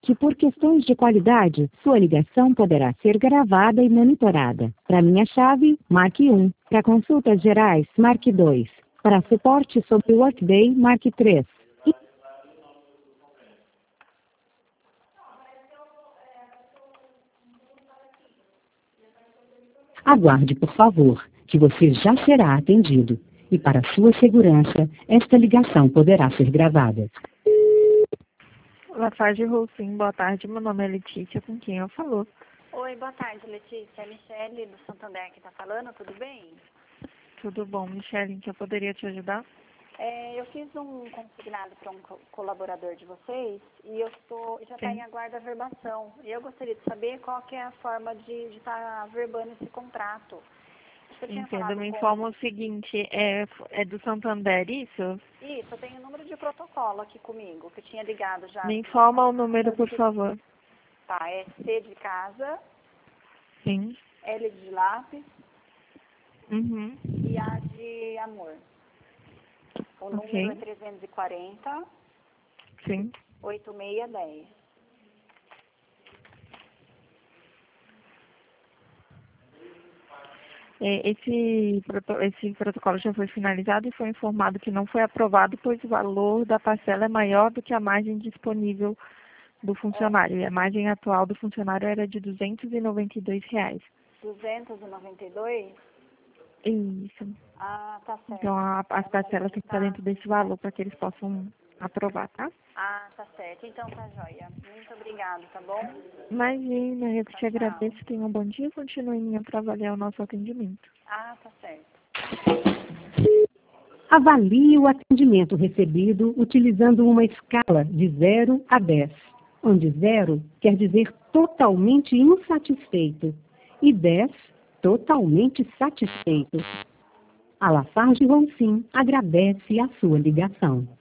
que por questões de qualidade, sua ligação poderá ser gravada e monitorada. Para minha chave, marque 1. Para consultas gerais, marque 2. Para suporte sobre o Workday, marque 3. Aguarde, por favor, que você já será atendido. E para sua segurança, esta ligação poderá ser gravada. Lafarge Roussim, boa tarde. Meu nome é Letícia, com quem eu falo? Oi, boa tarde, Letícia. É Michele do Santander que tá falando, tudo bem? Tudo bom, Michele, em que eu poderia te ajudar? Eu fiz um consignado para um colaborador de vocês e já está em aguardo a verbação. E eu gostaria de saber qual que é a forma de estar verbando esse contrato. Entendo, me informa o seguinte, é do Santander, isso? Isso, eu tenho o número de protocolo aqui comigo, que eu tinha ligado já. Me informa o número, por favor. Tá, é C de casa, Sim. L de lápis e A de amor. O número é 340 Sim. 8610. Esse protocolo já foi finalizado e foi informado que não foi aprovado, pois o valor da parcela é maior do que a margem disponível do funcionário. E a margem atual do funcionário era de R$ 292. 292? Isso. Ah, tá certo. Então, as parcelas têm que estar dentro desse valor para que eles possam aprovar, tá? Ah, tá certo. Então tá joia. Muito obrigada, tá bom? Imagina, eu te agradeço. Tenha um bom dia e continue em mim para avaliar o nosso atendimento. Ah, tá certo. Avalie o atendimento recebido utilizando uma escala de 0 a 10, onde 0 quer dizer totalmente insatisfeito e 10 totalmente satisfeito. A Lafarge Roussim agradece a sua ligação.